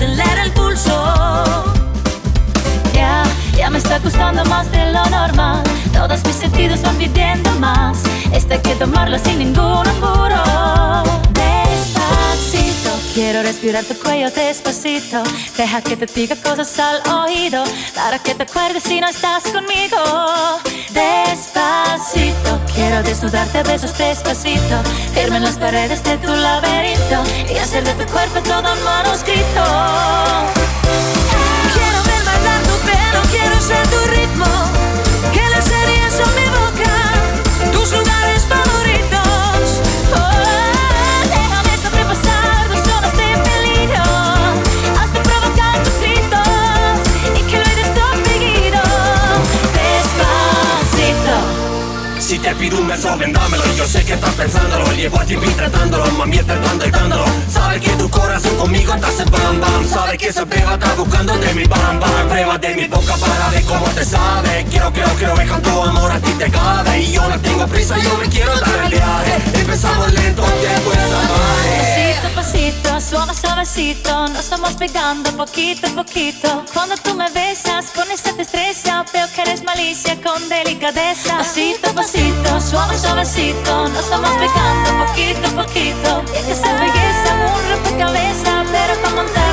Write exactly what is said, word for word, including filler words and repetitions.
acelera el pulso. Ya, ya me está gustando más de lo normal. Todos mis sentidos van pidiendo más. Este hay que tomarlo sin ningún apuro. Despacito, quiero respirar tu cuello despacito. Deja que te diga cosas al oído, para que te acuerdes si no estás conmigo. Despacito, quiero desnudarte a besos despacito. Firme en las paredes de tu laberinto y hacer de tu cuerpo todo un manuscrito. Quiero ver bailar tu pelo, quiero ser tu ritmo. Que las series son mi boca, tus lugares favoritos. Oh, déjame sobrepasar dos zonas de peligro, hasta provocar tus gritos y que lo eres conmigo. Despacito. Si te pido un beso, ven dámelo. Yo sé que estás pensándolo, llevo a ti tratándolo, mami tratando y dándolo. Sabes que tu corazón conmigo te hace bam bam. Sabes que esa prueba está buscando de mi bam bam. Prueba de mi boca para ver cómo te sabe. Quiero, quiero, quiero ver cuánto amor a ti te cabe. Y yo no tengo prisa, yo me quiero dar el viaje. Empezamos lento, después salvaje. Pasito a pasito, suave suavecito, nos estamos pegando poquito a poquito. Cuando tú me besas con esa destreza, veo que eres malicia con delicadeza. Pasito a pasito, suave suavecito, nos estamos pegando poquito a poquito. Y es que esa belleza un rompecabezas, pero como andar